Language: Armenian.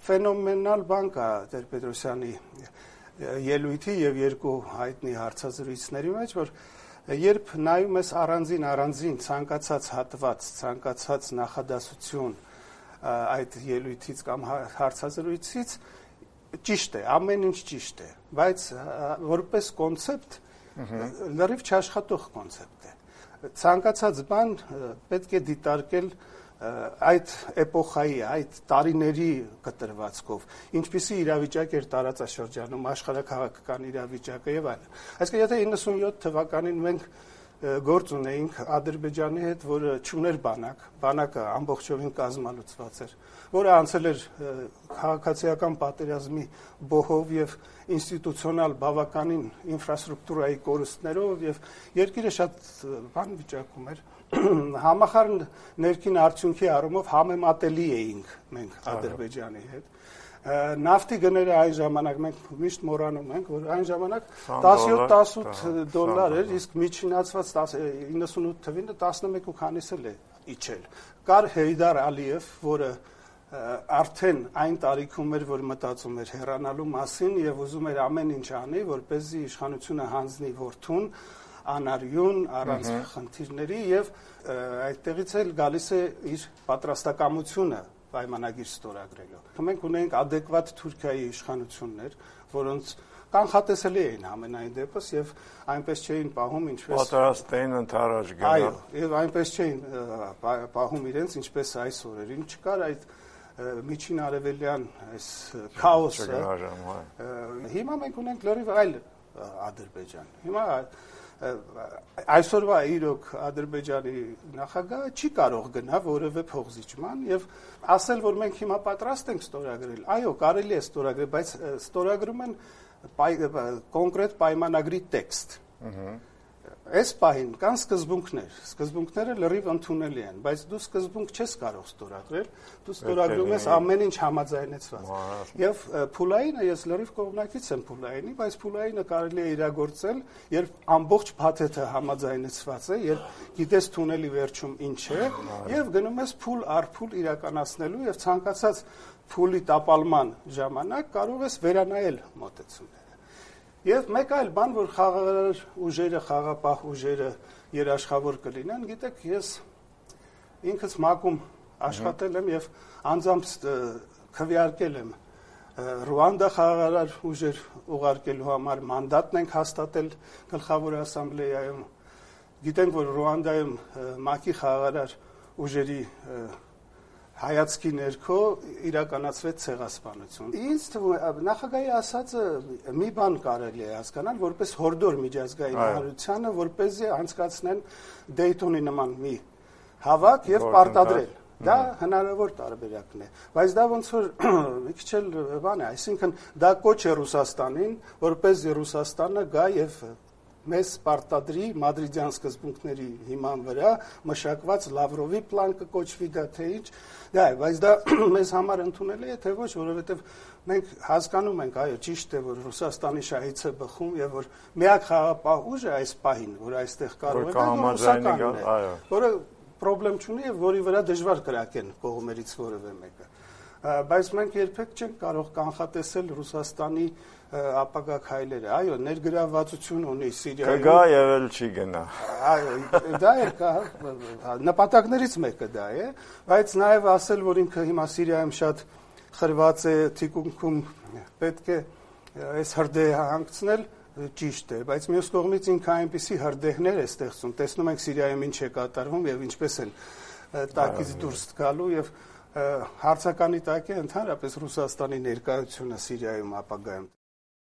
ֆենոմենալ բան կա Տեր-Պետրոսյանի ելույթի եւ երկու հայտնի հարցազրույցների մեջ, որ երբ նայում ես առանձին ցանկացած հատված, ցանկացած նախադասություն այդ ելույթից կամ հարցազրույցից ճիշտ է, ամեն ինչ ճիշտ է, բայց որպես կոնցեպտ լրիվ չաշխատող կոնցեպտ է։ Ցանկացած բան պետք է դիտարկել այդ էպոխայի, այդ տարիների կտրվածքով, ինչպիսի իրավիճակ էր տարածաշրջանում, աշխարհաքաղաքական իրավիճակը եւ այլն։ Այսինքն, եթե 97 թվականին մենք գործ ունեինք Ադրբեջանի հետ, որը չուներ բանակ, բանակը ամբողջովին կազմալուծված էր, որը անցել էր քաղաքացիական պատերազմի բոհով եւ ինստիտուցիոնալ բավականին ինֆրաստրուկտուրայի կորուստներով եւ երկիրը շատ բան վիճակում էր, համախառն ներքին արդյունքի առումով համեմատելի էինք մենք Ադրբեջանի հետ։ Նավթի գները այն ժամանակ մենք միշտ մոռանում ենք, որ այն ժամանակ 17-18 դոլար էր, իսկ միջինացված 98 թվին 11 ու քանիս էլ է իջել։ Կար Հեյդար Ալիև, որը արդեն այն տարիքում էր, որ մտածում էր հեռանալու մասին եւ ուզում էր ամեն ինչ անի, որպեսզի իշխանությունը հանձնի որդուն անարյուն, առանց խնդիրների եւ այդտեղից էլ գալիս է իր պատրաստակամությունը պայմանագիր ստորագրելով։ Մենք ունենք adekvat Թուրքիայի իշխանություններ, որոնց կանխատեսելի էին ամենայն դեպս եւ այնպես չէին պահում, ինչպես պատրաստ էին ընթരാճ գնալ։ Այո, եւ այնպես չէին պահում իրենց, ինչպես այս օրերին չկար այդ միջին արևելյան այս քաոսը։ Հիմա մենք ունենք լրիվ այլ Ադրբեջան։ Հիմա այսօրվա իրոք Ադրբեջանի նախագահը չի կարող գնա որևէ փողզիջման եւ ասել, որ մենք հիմա պատրաստ ենք ստորագրել։ Այո, կարելի է ստորագրել, բայց ստորագրում են կոնկրետ պայմանագրի տեքստ։ Այս պահին կան սկզբունքներ։ Սկզբունքները լրիվ ընդունելի են, բայց դու սկզբունք չես կարող ստորագրել, դու ստորագրում ես ամեն ինչ համաձայնեցված։ Եվ Փուլայինը ես լրիվ կողմնակից եմ Փուլայինի, բայց Փուլայինը կարելի է իրագործել, երբ ամբողջ փաթեթը համաձայնեցված է, երբ գիտես թունելի վերջում ինչ է, եւ գնում ես փուլ առ փուլ իրականացնելու եւ ցանկացած փուլի տապալման ժամանակ կարող ես վերանայել մոտեցումները։ Եվ մեկ այլ բան, որ խաղաղ ուժերը, խաղապահ ուժերը երաշխավոր կլինեն, գիտեք, ես ինքս ՄԱԿ-ում աշխատել եմ եւ անձամբ քվեարկել եմ Ռուանդա խաղաղ ուժեր ուղարկելու համար մանդատն ենք հաստատել Գլխավոր ասամբլեայում։ Գիտենք, որ Ռուանդայում ՄԱԿ-ի խաղաղ ուժերի հայացքի ներքո իրականացվեց ցեղասպանություն։ Ինձ թվում է նախագահի ասածը մի բան կարելի է հասկանալ որպես հորդոր միջազգային հանրությանը, որպեսզի անցկացնեն Դեյթոնի նման մի հավաք եւ պարտադրել։ Դա հնարավոր տարբերակն է, բայց դա ոնց որ մի քիչ էլ բան է, այսինքն դա կոչ է Ռուսաստանին, որպեսզի Ռուսաստանը գա եւ մեզ պարտադրի մադրիդյան սկզբունքների հիման վրա մշակված Լավրովի պլան կկոչվի դա թե ինչ, դա է, բայց դա մեզ համար ընդունելի է թե ոչ, որովհետև մենք հասկանում ենք, այո, ճիշտ է, որ Ռուսաստանի շահից է բխում եւ որ միակ խաղապահ ուժը այս պահին, որ այստեղ կարող է Ռուսականն է, որը պրոբլեմ չունի եւ որի վրա դժվար կրակեն կողմերից որևէ մեկը։ Բայց մենք երբեք չենք կարող կանխատեսել Ռուսաստանի ապագա քայլերը։ Այո, ներգրավվածություն ունի Սիրիայում։ Կգա եւ էլ չի գնա։ Այո, դա է կա, նպատակներից մեկը դա է, բայց նաեւ ասել, որ ինքը հիմա Սիրիայում շատ խրված է, թիկունքում պետք է այս հրդեհը հանգցնել, ճիշտ է, բայց մյուս կողմից ինքը այնպիսի հրդեհներ է ստեղծում, տեսնում ենք Սիրիայում ինչ է կատարվում եւ ինչպես են տակից դուրս գալու եւ հարցականի տակ է ընդհանրապես Ռուսաստանի ներկայությունը Սիրիայում ապագայում։